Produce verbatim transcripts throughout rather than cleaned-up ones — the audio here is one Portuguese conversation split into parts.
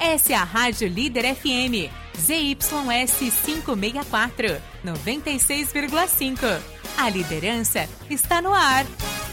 Essa é a Rádio Líder F M, Z Y S quinhentos e sessenta e quatro, noventa e seis vírgula cinco. A liderança está no ar.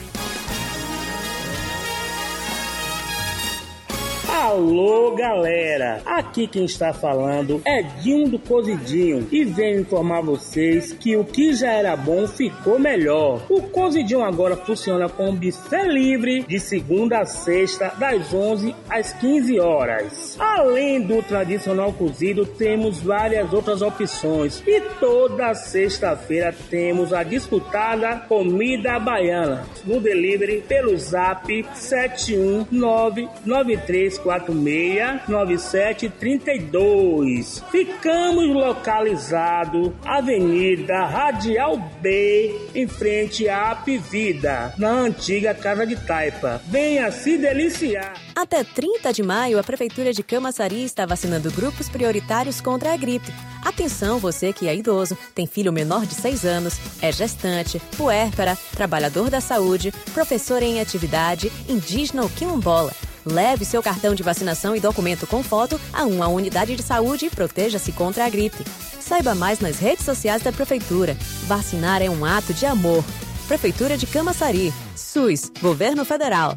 Alô, galera! Aqui quem está falando é Dinho do Cozidinho e venho informar vocês que o que já era bom ficou melhor. O Cozidinho agora funciona com buffet livre de segunda a sexta, das onze às quinze horas. Além do tradicional cozido, temos várias outras opções e toda sexta-feira temos a disputada comida baiana no delivery pelo zap sete um nove nove três quatro seis nove sete três dois. Ficamos localizados Avenida Radial B, em frente à Apivida, na antiga Casa de Taipa. Venha se deliciar. Até trinta de maio, a Prefeitura de Camaçari está vacinando grupos prioritários contra a gripe. Atenção, você que é idoso, tem filho menor de seis anos, é gestante, puérpera, trabalhador da saúde, professor em atividade, indígena ou quilombola. Leve seu cartão de vacinação e documento com foto a uma unidade de saúde e proteja-se contra a gripe. Saiba mais nas redes sociais da Prefeitura. Vacinar é um ato de amor. Prefeitura de Camaçari. SUS. Governo Federal.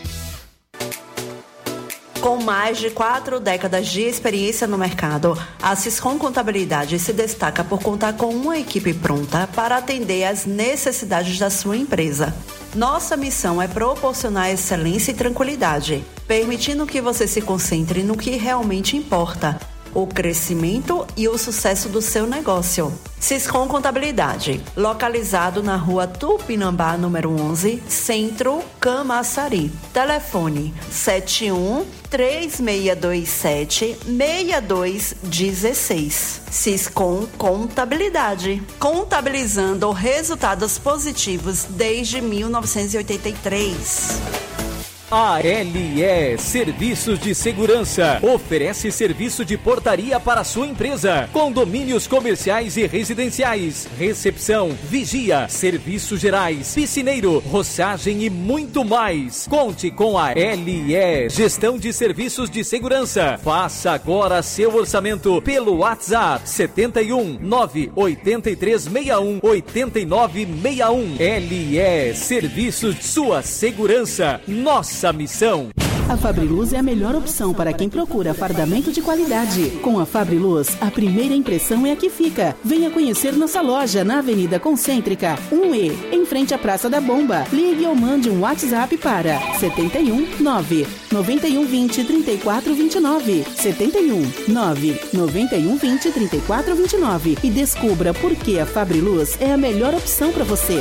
Com mais de quatro décadas de experiência no mercado, a Siscom Contabilidade se destaca por contar com uma equipe pronta para atender às necessidades da sua empresa. Nossa missão é proporcionar excelência e tranquilidade, permitindo que você se concentre no que realmente importa, o crescimento e o sucesso do seu negócio. Siscom Contabilidade, localizado na rua Tupinambá, número onze, Centro, Camaçari. Telefone sete um três seis dois sete seis dois um seis. Siscom Contabilidade, contabilizando resultados positivos desde mil novecentos e oitenta e três. A L E Serviços de Segurança oferece serviço de portaria para sua empresa, condomínios comerciais e residenciais, recepção, vigia, serviços gerais, piscineiro, roçagem e muito mais. Conte com a L E Gestão de Serviços de Segurança. Faça agora seu orçamento pelo WhatsApp setenta e um nove oitenta e três sessenta e um oitenta e nove sessenta e um. L E Serviços, sua segurança, nossa missão. A Fabriluz é a melhor opção para quem procura fardamento de qualidade. Com a Fabriluz, a primeira impressão é a que fica. Venha conhecer nossa loja na Avenida Concêntrica um E, em frente à Praça da Bomba. Ligue ou mande um WhatsApp para setenta e um nove noventa e um vinte trinta e quatro vinte e nove, setenta e um nove noventa e um vinte trinta e quatro vinte e nove e descubra por que a Fabriluz é a melhor opção para você.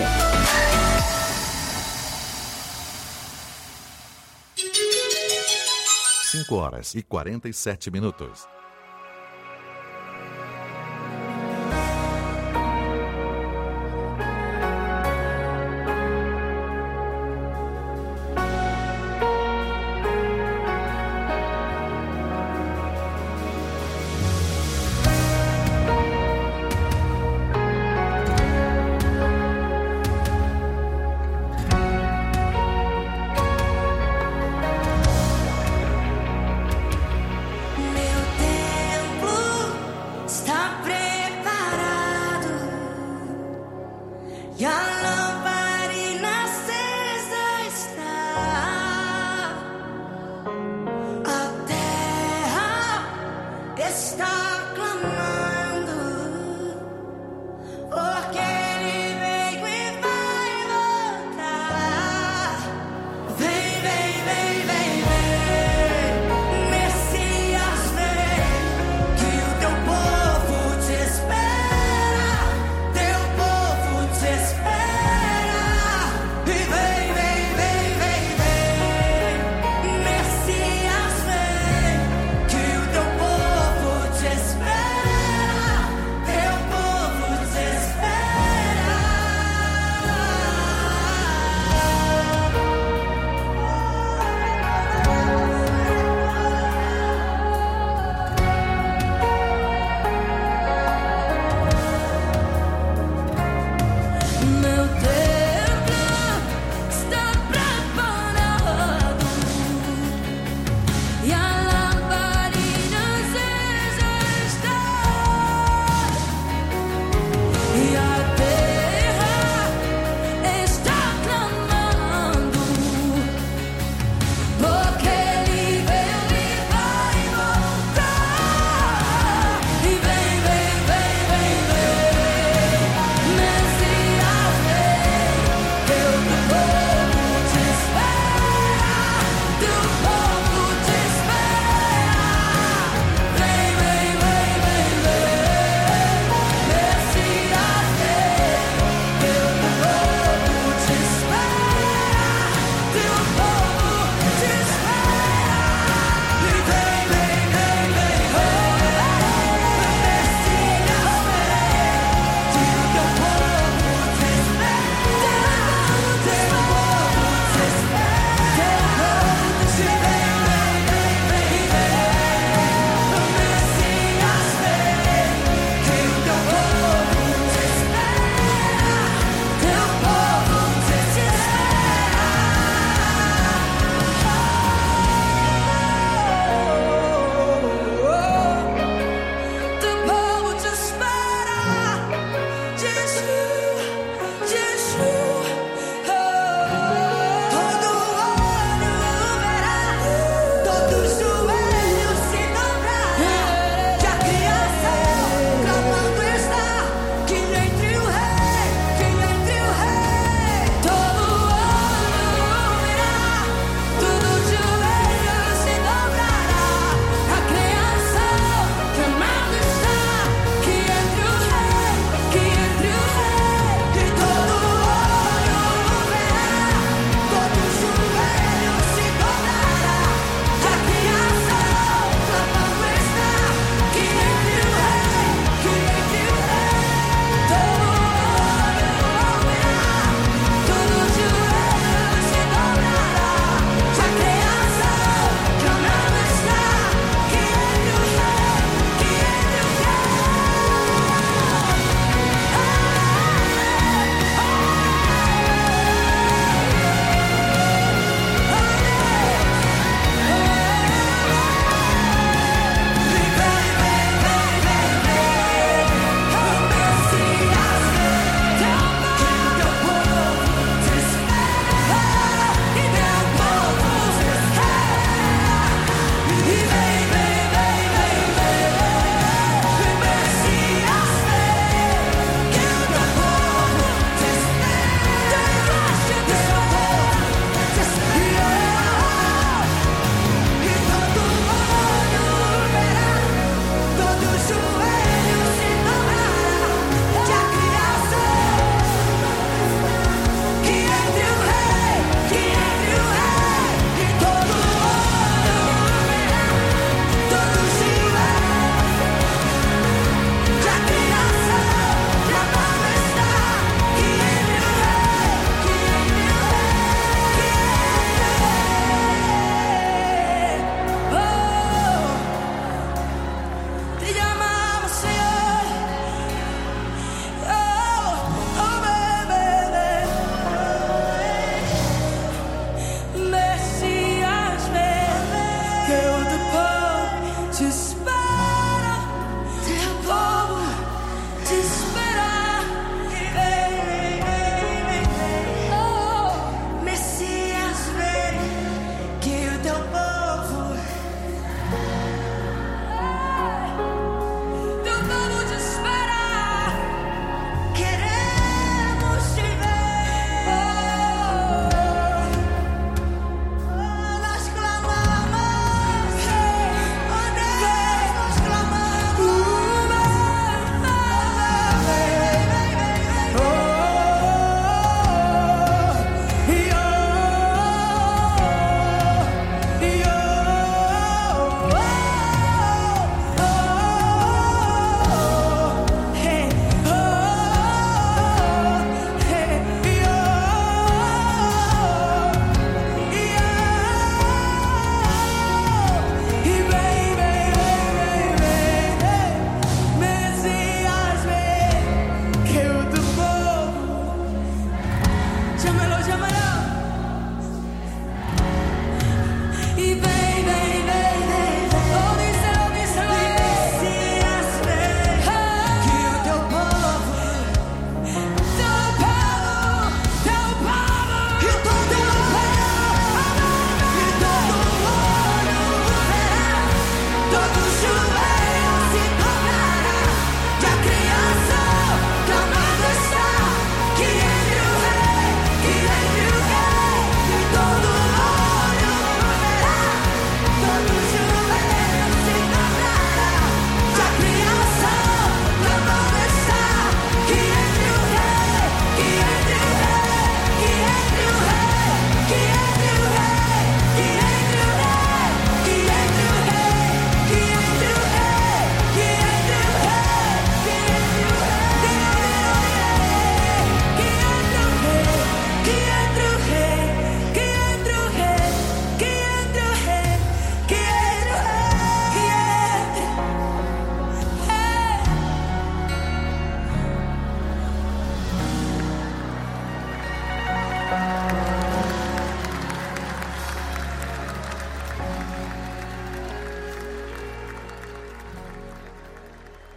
cinco horas e quarenta e sete minutos.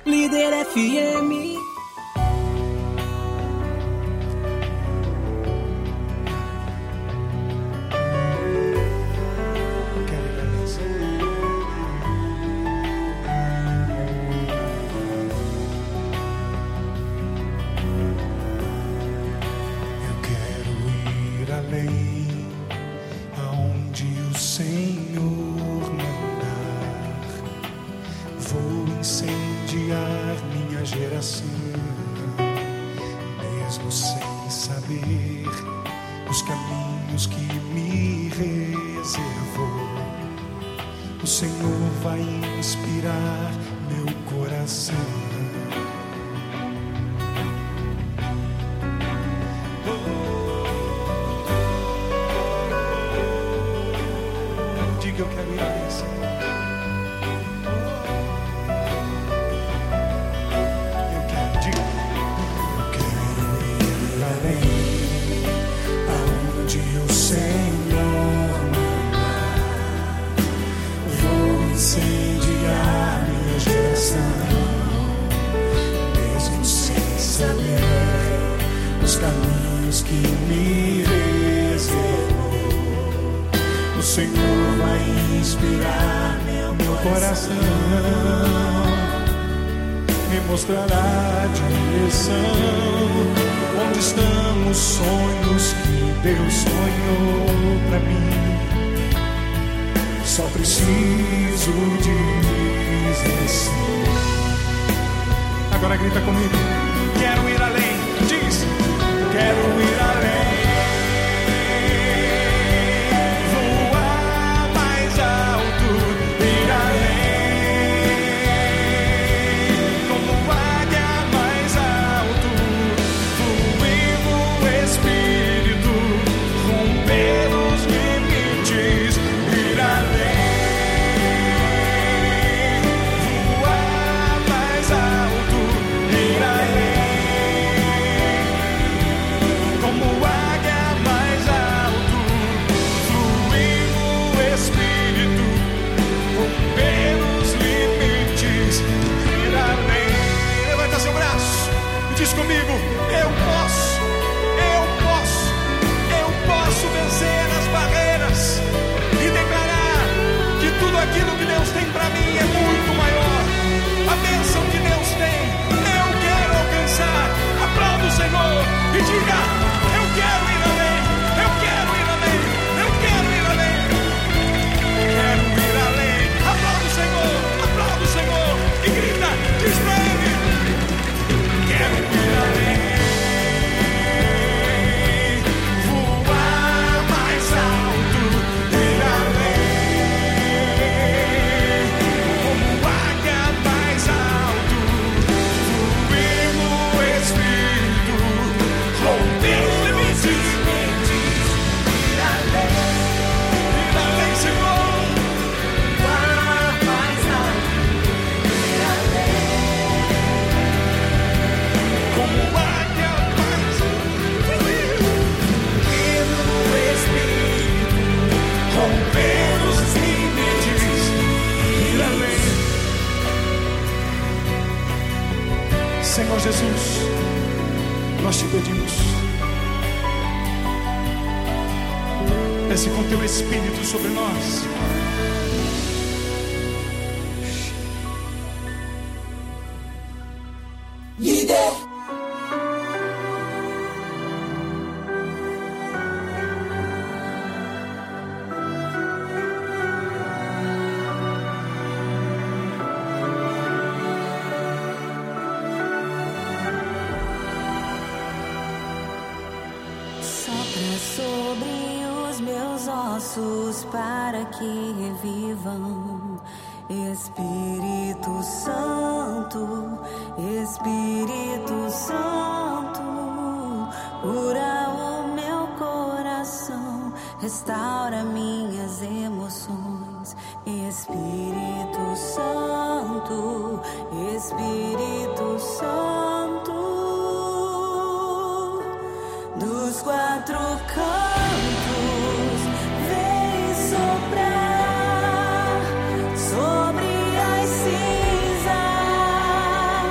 Líder F M. Mesmo sem saber os caminhos que me reservou, o Senhor vai inspirar meu coração. Oh, diga, eu quero ir além, Senhor. Incendiar minha geração, mesmo sem saber os caminhos que me reservou, o Senhor vai inspirar meu, meu coração, me mostrará a direção, onde estão os sonhos que Deus sonhou pra mim. Só preciso dizer sim. Agora grita comigo. Quero ir além. Diz. Quero ir além. Voar mais alto. Ir além. Como águia mais alto. Fluir no Espírito. Romper os limites. Ir além. Diz comigo, eu posso, eu posso, eu posso vencer as barreiras e declarar que tudo aquilo que Deus tem para mim é muito maior. A bênção que Deus tem, eu quero alcançar. Aplauda o Senhor e diga, eu quero ir além, eu quero ir além, eu quero ir além, quero ir além. Aplauda o Senhor, aplauda o Senhor e grita, diz pra Ele. Quero ir além, voar mais alto, ir além, como águia mais alto, fluir no Espírito, romper os limites, ir além, ir além, Senhor, voar mais alto, ir além. Como águia mais fluir no Espírito, romper os limites, ir além. Senhor Jesus, nós te pedimos, desce com teu Espírito sobre nós. Líder. Sobre os meus ossos para que revivam. Espírito Santo, Espírito Santo, cura o meu coração, restaura minhas emoções. Espírito Santo, Espírito Santo, dos quatro cantos, vem soprar sobre as cinzas.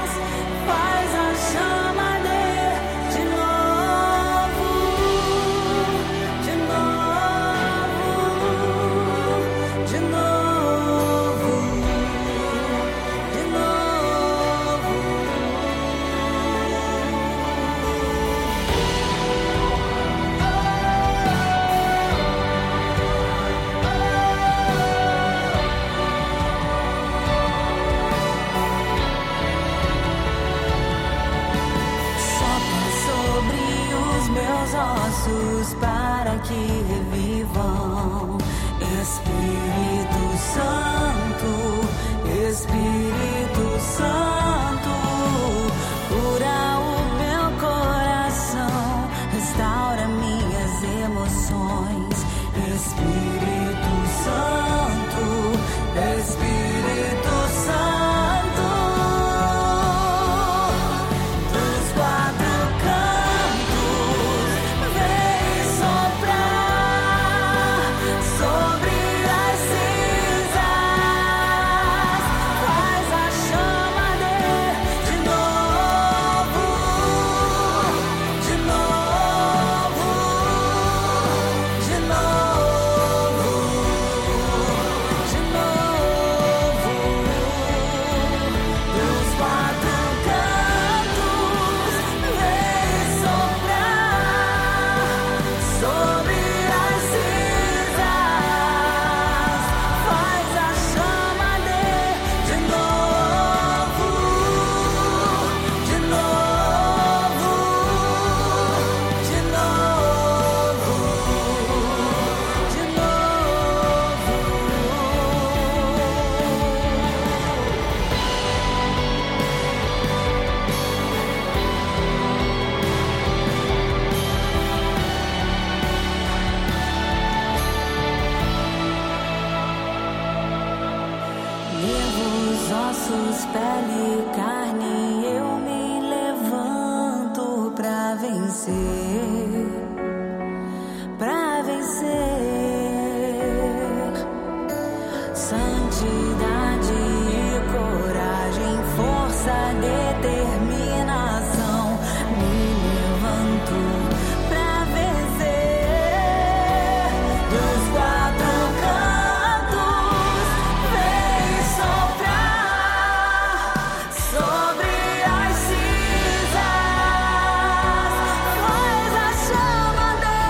ossos para que revivam. Espírito Santo, Espírito Santo, cura o meu coração, restaura minhas emoções. Espírito Santo, Espírito Santo, dos quatro cantos, vem soprar sobre as cinzas, faz a chama arder de novo, de novo, de novo, de novo, dos quatro cantos, vem soprar sobre as cinzas, faz a chama arder de novo, de novo, de novo, de Nervos, ossos, pele, carne, eu me levanto pra vencer, pra vencer. Santidade e coragem, força, determinação, me levanto pra vencer. Dos quatro cantos, vem soprar sobre as cinzas, faz a chama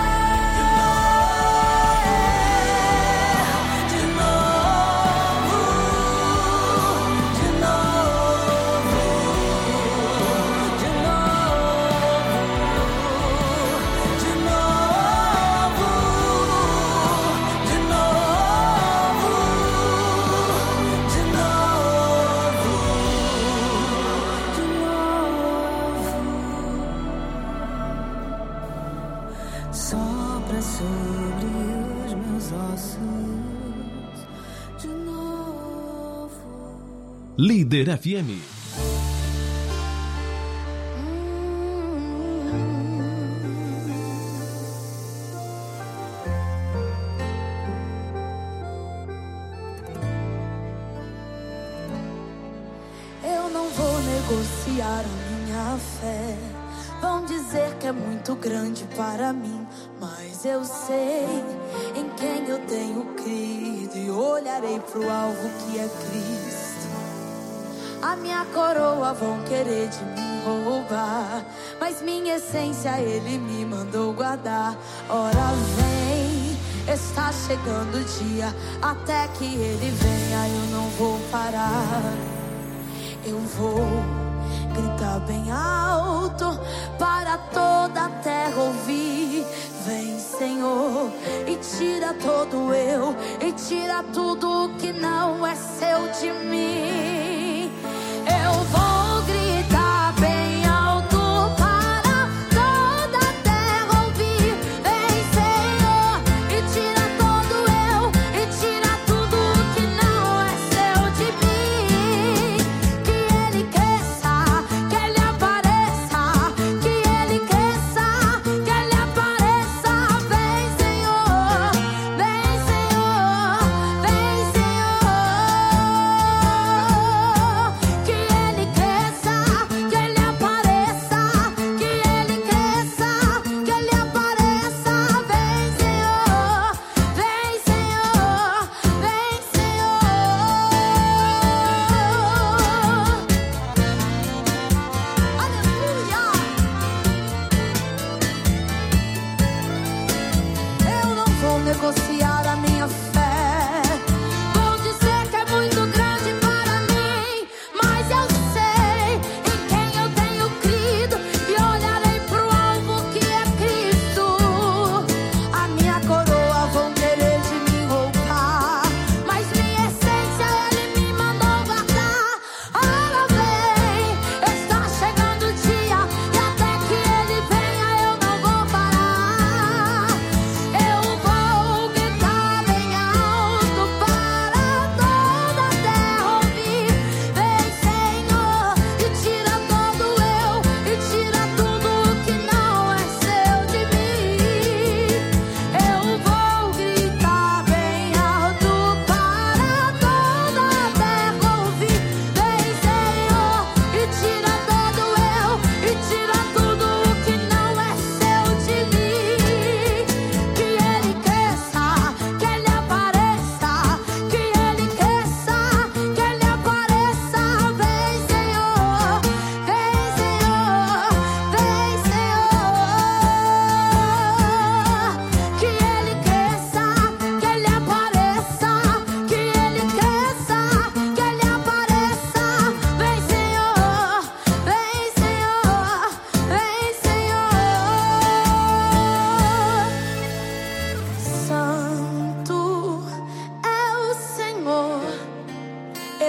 arder de novo, de novo, de novo, de novo, de novo, de novo, de novo. Sopra sobre os meus ossos de novo. Líder F M. Eu não vou negociar a minha fé. Vão dizer que é muito grande para mim, mas eu sei em quem eu tenho crido e olharei pro alvo que é Cristo. A minha coroa vão querer de mim roubar, mas minha essência Ele me mandou guardar. Ora vem, está chegando o dia, até que Ele venha eu não vou parar. Eu vou gritar bem alto para toda a terra ouvir. Vem, Senhor, e tira todo eu, e tira tudo que não é seu de mim. Eu vou gritar bem alto para toda a terra ouvir. Vem, Senhor, e tira todo eu, e tira tudo que não é seu de mim. Que Ele cresça, que Ele apareça, que Ele cresça, que Ele apareça. Vem, Senhor, vem, Senhor, vem, Senhor.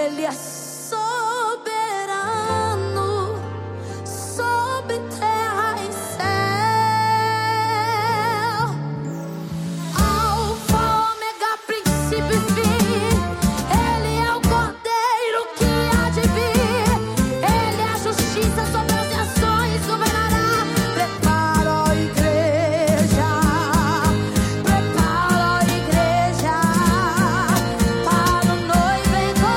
Ele é soberano sobre terra e céu. Alfa, ômega, princípio e fim. Ele é o Cordeiro que há de vir. Ele é a justiça sobre as nações, governará. Prepara, ó igreja, prepara, ó igreja, para o noivo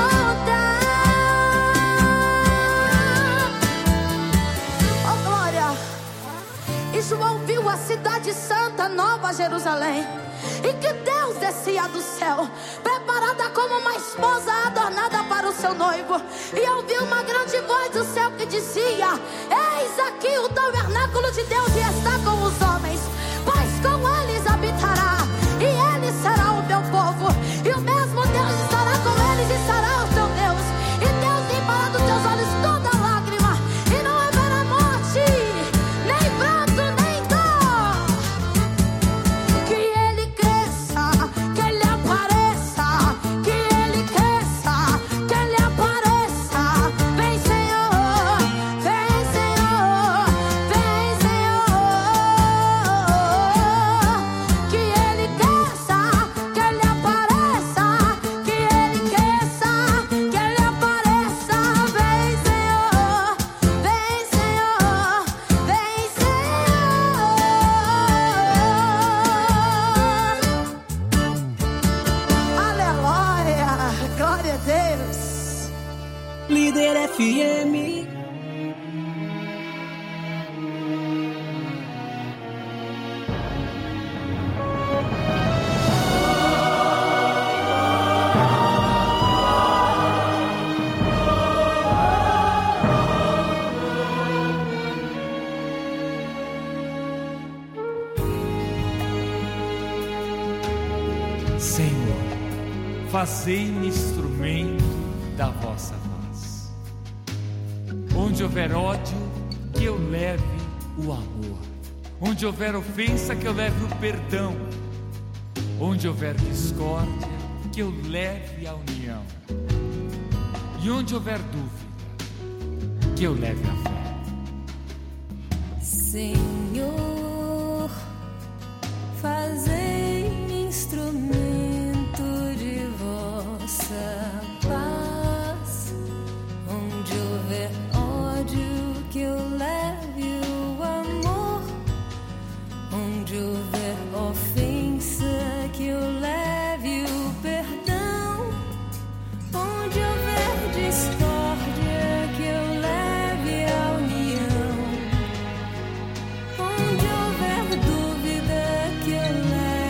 encontrar. Oh glória! E João viu a cidade santa, Nova Jerusalém, e que Deus descia do céu, preparada como uma esposa adornada para o seu noivo. E ouviu uma grande voz do céu que dizia: eis aqui o tabernáculo de Deus e está com os homens, pois com eles habitará, e ele será o meu povo, e o mesmo Deus estará com eles e será o teu Deus. E Deus limpará dos teus olhos toda lágrima, e não haverá morte, nem pranto, nem dor. Que ele cresça, que ele apareça, que ele cresça, que ele apareça. Vem Senhor, vem Senhor, vem Senhor. Que ele cresça, que ele apareça, que ele cresça, que ele apareça. Vem Senhor, vem Senhor, vem Senhor. Aleluia, glória a Deus. Líder F M. Senhor, fazei-me instrumento da vossa voz. Onde houver ódio, que eu leve o amor. Onde houver ofensa, que eu leve o perdão. Onde houver discórdia, que eu leve a união. E onde houver dúvida, que eu leve a fé. Senhor, fazei-me instrumento de vossa paz. Onde houver ódio, que eu leve o amor. Onde houver ofensa, que eu leve o perdão. Onde houver discórdia, que eu leve a união. Onde houver dúvida, que eu leve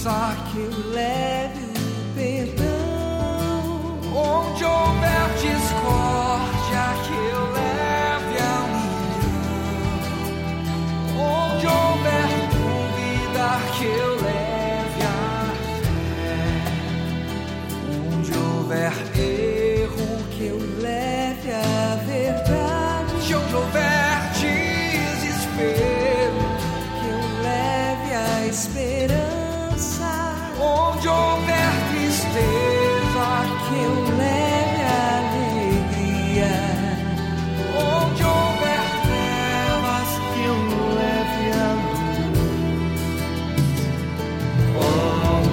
tristeza, que eu leve o perdão. Onde houver discórdia, que eu leve a união. Onde houver dúvida, que eu leve a fé. Onde houver erro, que eu leve a verdade. Onde houver desespero, que eu leve a esperança. Onde houver tristeza, que eu leve a alegria. Onde houver trevas, que eu leve a luz. Oh,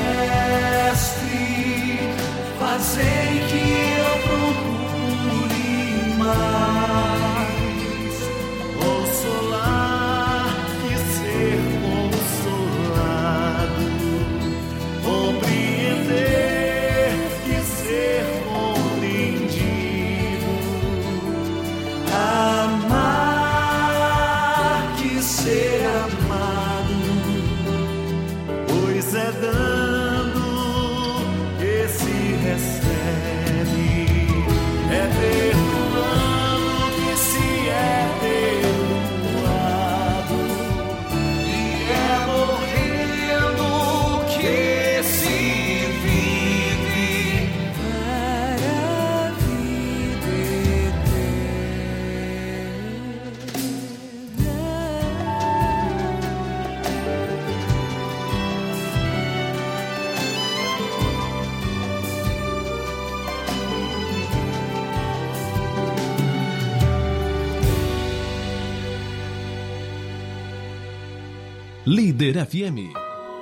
Mestre, fazei que eu procure mais consolar e ser consolado, compreender e ser compreendido, amar e ser amado, pois é dando que se recebe, é perdoando que se é perdoado, e é morrendo que se vive para a vida Líder F M.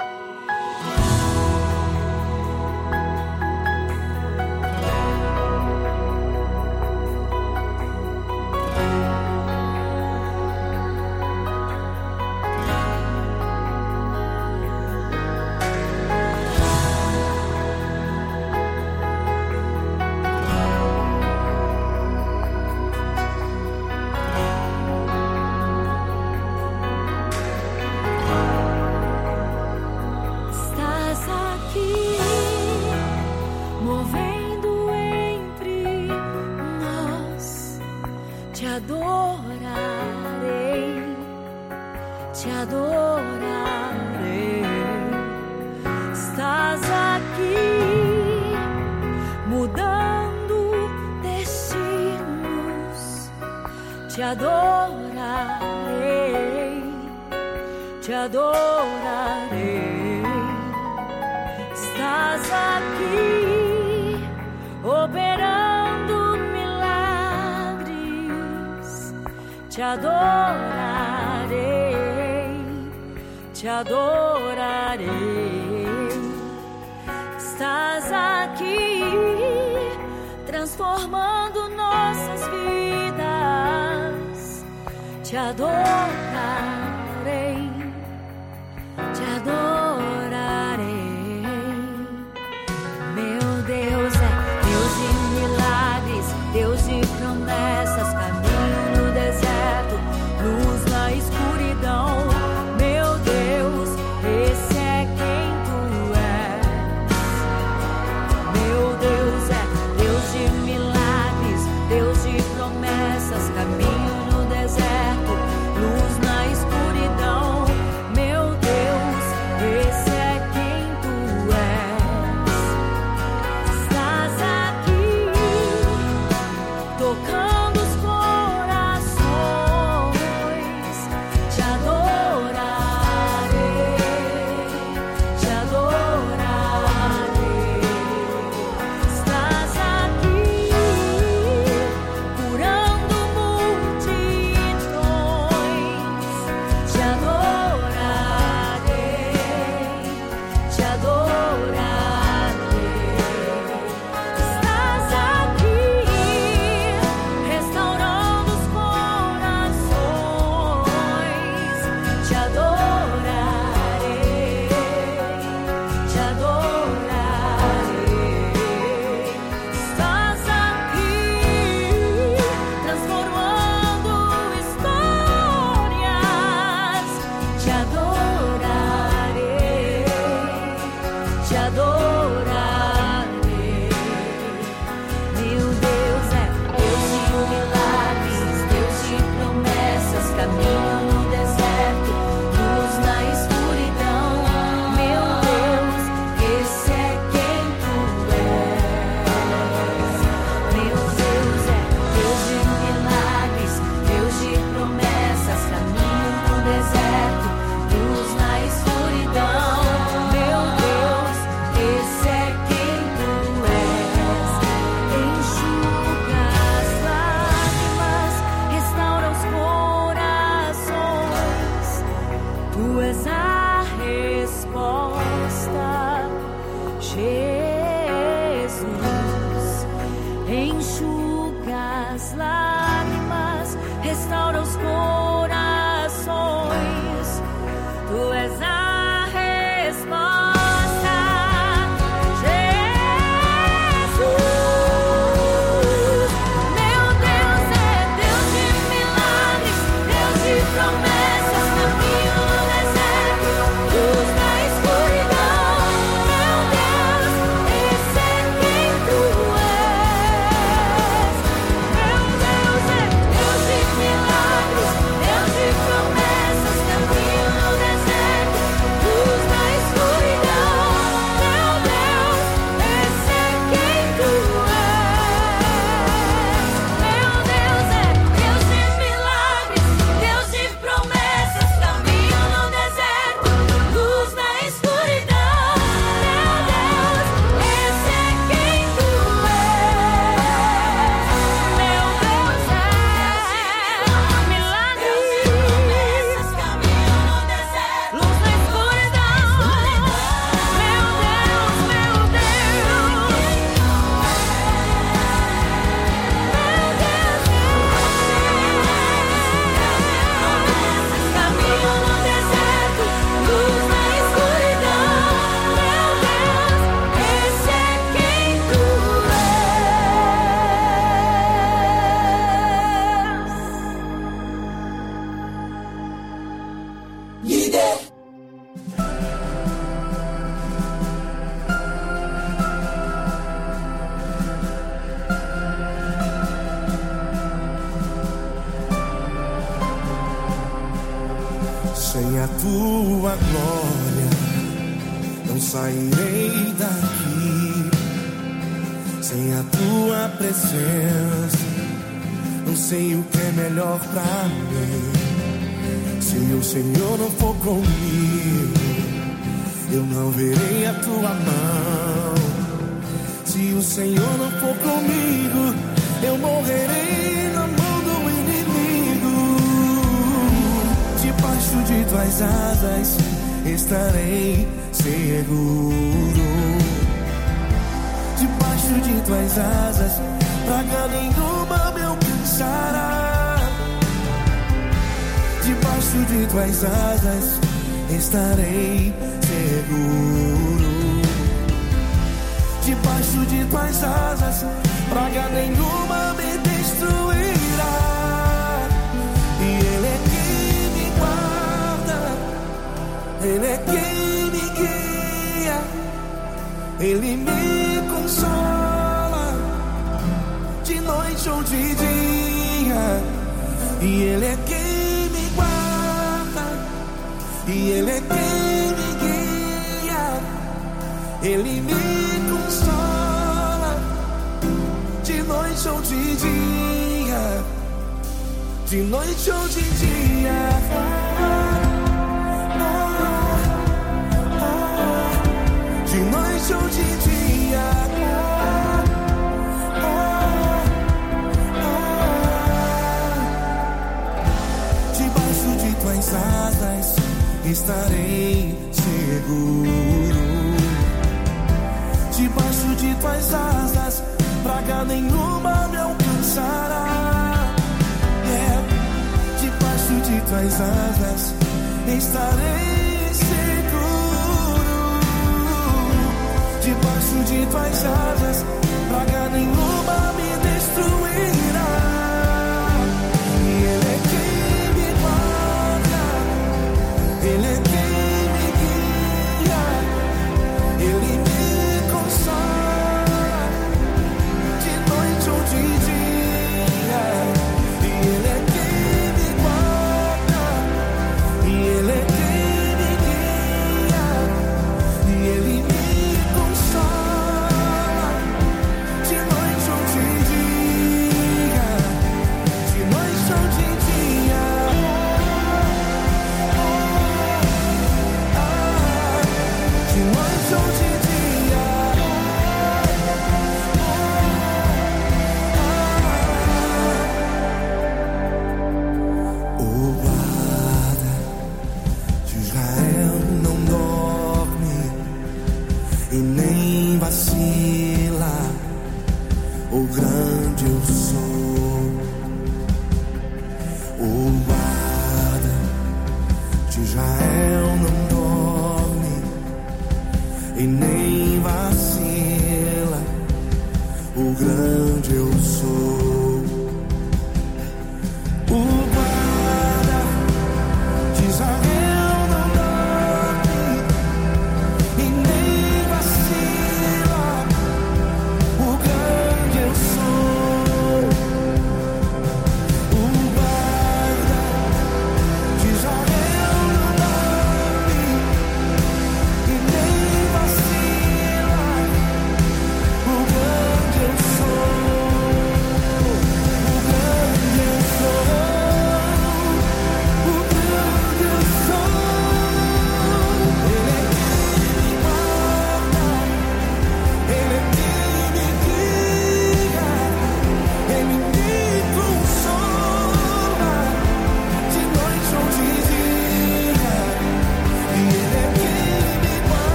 Estás aqui, movendo entre nós. Te adorarei, te adorarei. Estás aqui, mudando destinos. Te adorarei, te adorarei. Estás aqui, operando milagres. Te adorarei, te adorarei. Estás aqui, transformando nossas vidas. Te adorarei, te adorarei. Meu Deus é Deus de milagres, Deus de promessas, caminho no deserto, luz na escuridão. Meu Deus, esse é quem tu és. Meu Deus é Deus de milagres, Deus de promessas, caminho no deserto, luz na escuridão. és a resposta, Jesus. Enxuga as lágrimas, restaura os corações. Tu és a resposta, Jesus. Meu Deus é Deus de milagres, Deus de promessas, caminho no deserto, luz na escuridão. Meu Deus, esse é quem tu és. Meu Deus é Deus de milagres, Deus de promessas, caminho no deserto, luz na escuridão. Meu Deus, esse é quem tu és. Meu Deus é Deus de milagres, Deus de promessas, caminho no deserto, luz na escuridão. Meu Deus, esse é quem tu és. Meu Deus é milagres, promessas, caminho no deserto, luz na escuridão. Meu Deus, meu Deus, caminho no deserto, luz na escuridão. Meu Deus, esse é quem tu és. Líder. Sem a tua glória, não sairei daqui. Sem a tua presença, não sei o que é melhor pra mim. Se o Senhor não for comigo, eu não verei a tua mão. Se o Senhor não for comigo, eu morrerei na mão do inimigo. Debaixo de tuas asas estarei seguro. Debaixo de tuas asas, praga nenhuma me alcançará. Debaixo de tuas asas estarei seguro. Debaixo de tuas asas, praga nenhuma me destruirá. E Ele é quem me guarda, Ele é quem me guia, Ele me consola, de noite ou de dia. E Ele é quem me guarda, e Ele é quem me guia, Ele me consola, de noite ou de dia, de noite ou de dia. De noite ou de dia. Debaixo de tuas asas estarei seguro. Debaixo de tuas asas, praga nenhuma me alcançará. Yeah. Debaixo de tuas asas estarei seguro. Debaixo de tuas asas, praga nenhuma me destruirá. E Ele é quem me guarda, Ele é quem me guia, Ele me consola, de noite ou de dia. E Ele é quem me guarda, e Ele é quem me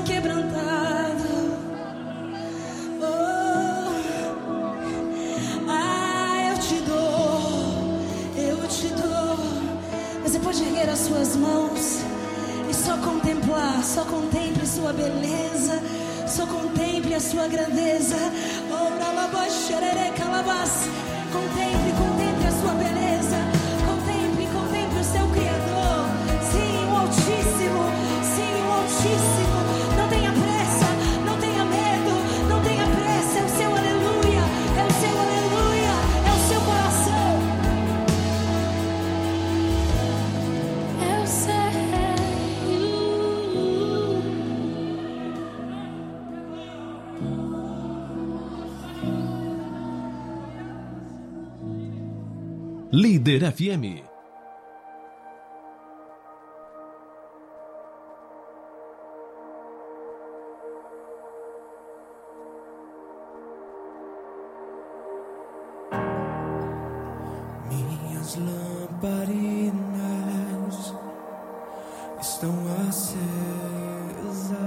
quebrantado. Oh, ah, eu te dou, eu te dou. Você pode erguer as suas mãos e só contemplar, só contemple sua beleza, só contemple a sua grandeza. Oh, contemple, contemple a sua beleza, contemple, contemple o seu Criador. Sim, o Altíssimo, sim, o Altíssimo. Não tenha pressa, não tenha medo, não tenha pressa. É o seu aleluia, é o seu aleluia, é o seu coração. Eu sei. Líder F M. Minhas lamparinas estão acesas.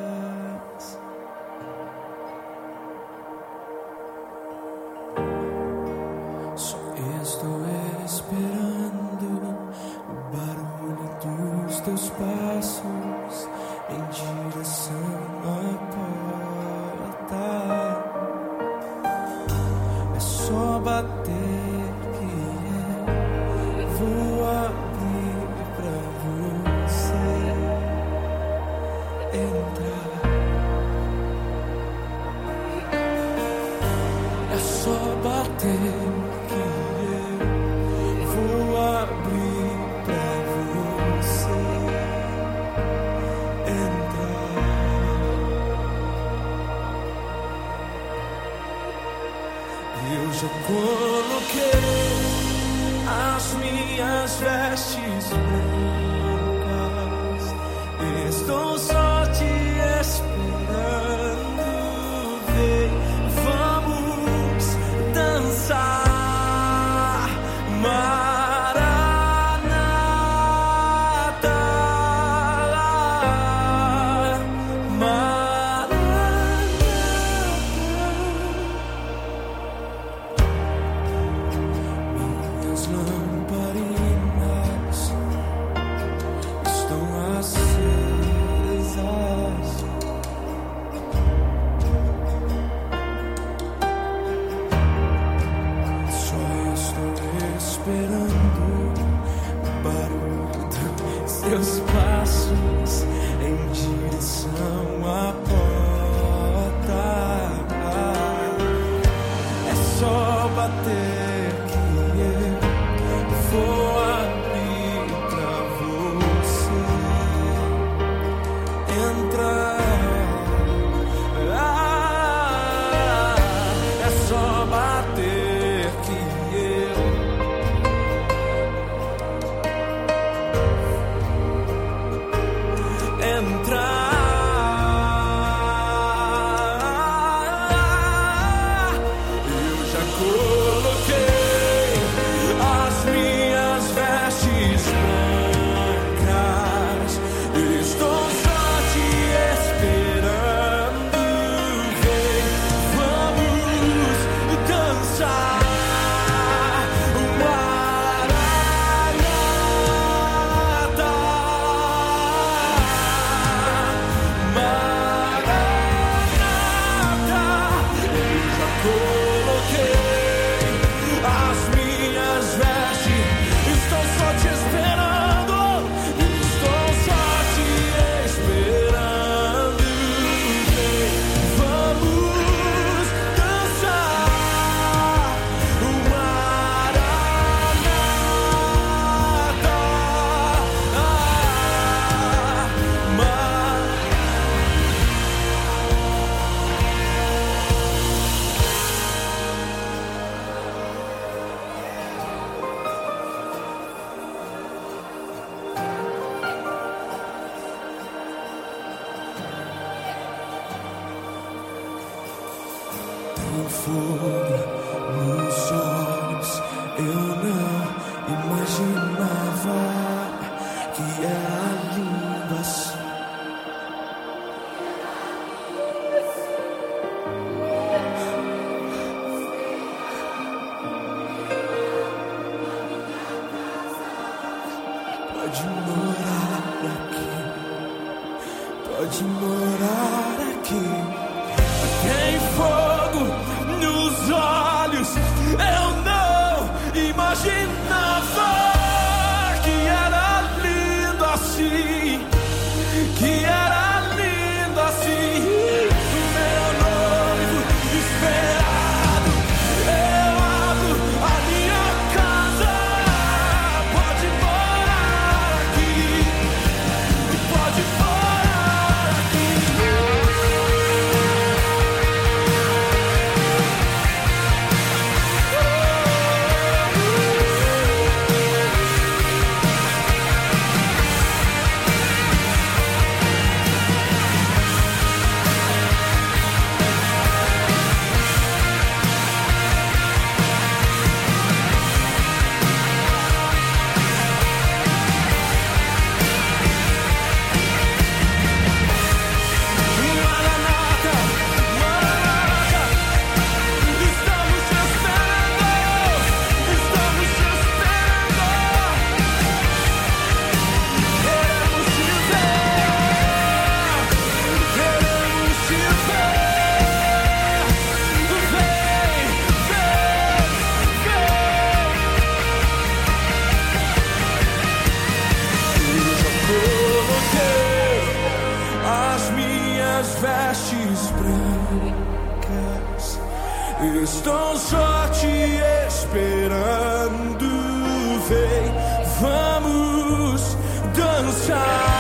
Só estou esperando o barulho dos teus passos em direção à porta. É só bater que eu vou abrir pra você entrar. É só bater que eu vou abrir pra você entrar. Eu já coloquei as minhas vestes brancas, estou só te esperando. Vem, vamos dançar, Maranata, Maranata. Minhas lamparinas estão acesas. Só estou esperando o barulho dos teus passos em direção à porta. É só bater que eu vou abrir pra você entrar. Ah, é só bater que eu entrar. Eu já coloquei as minhas vestes brancas, estou só te esperando. Vem, vamos dançar, Maranata, Maranata. Eu já coloquei as minhas vestes, estou só te esperando, estou só te esperando. Vem, vamos dançar, Maranata, Maranata. Tem fogo nos olhos, eu não imaginava que era lindo assim. Pode morar aqui, pode morar aqui. Tem fogo nos olhos, eu não imaginava que era lindo assim, que era lindo assim. O meu noivo esperado, eu abro a minha casa. Pode morar aqui, pode morar aqui. Vestes brancas, estou só te esperando. Vem, vamos dançar.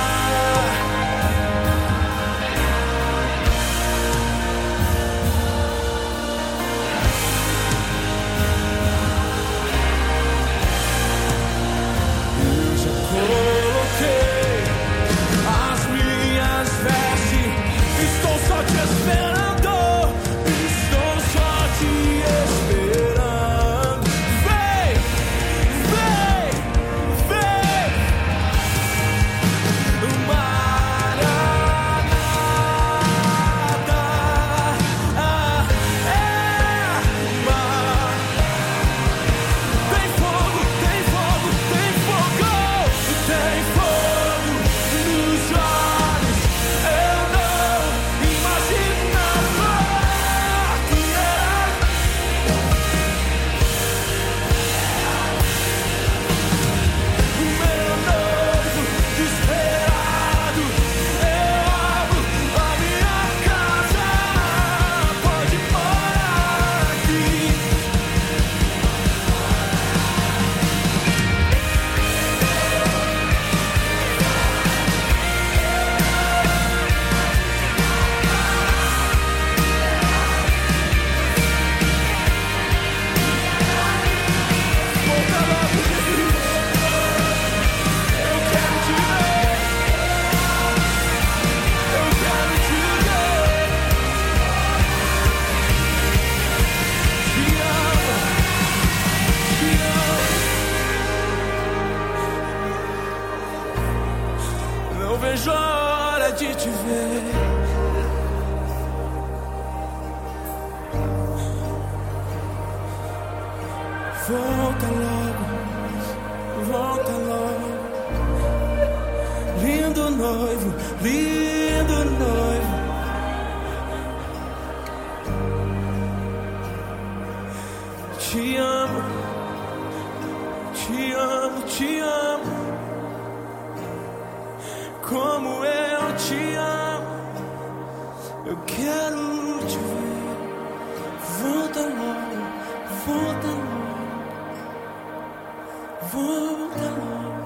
Eu já coloquei as minhas vestes, estou só te esperando, estou só te esperando. Vem, vem, vem. Maranata, ah, é, mar. Tem fogo, tem fogo, tem fogo, tem fogo nos olhos. Eu não imaginava que era o meu noivo esperado. Eu abro a minha casa, pode morar aqui. Volta logo, eu quero te ver, eu quero te ver. Te amo, te amo. Não vejo a hora de te ver. Volta logo, volta logo. Lindo noivo, lindo noivo. Te amo, te amo, te amo. Como eu te amo, eu quero te ver. Volta logo, volta logo. Volta logo,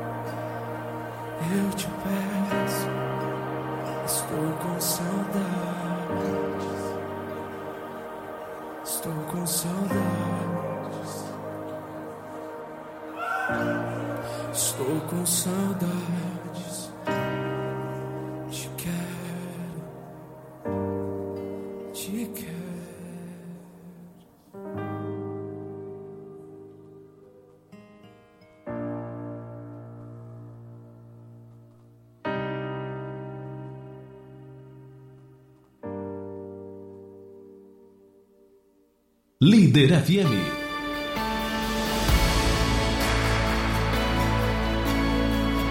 eu te peço, estou com saudades, estou com saudades, estou com saudades, te quero, te quero. Líder F M.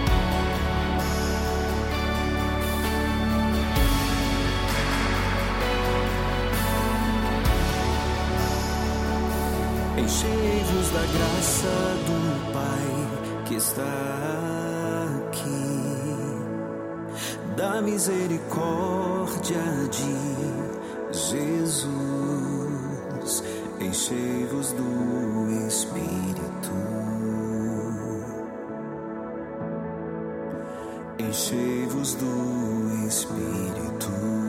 Enchei-vos da graça do Pai que está aqui, da misericórdia de Jesus. Enchei-vos do Espírito, enchei-vos do Espírito.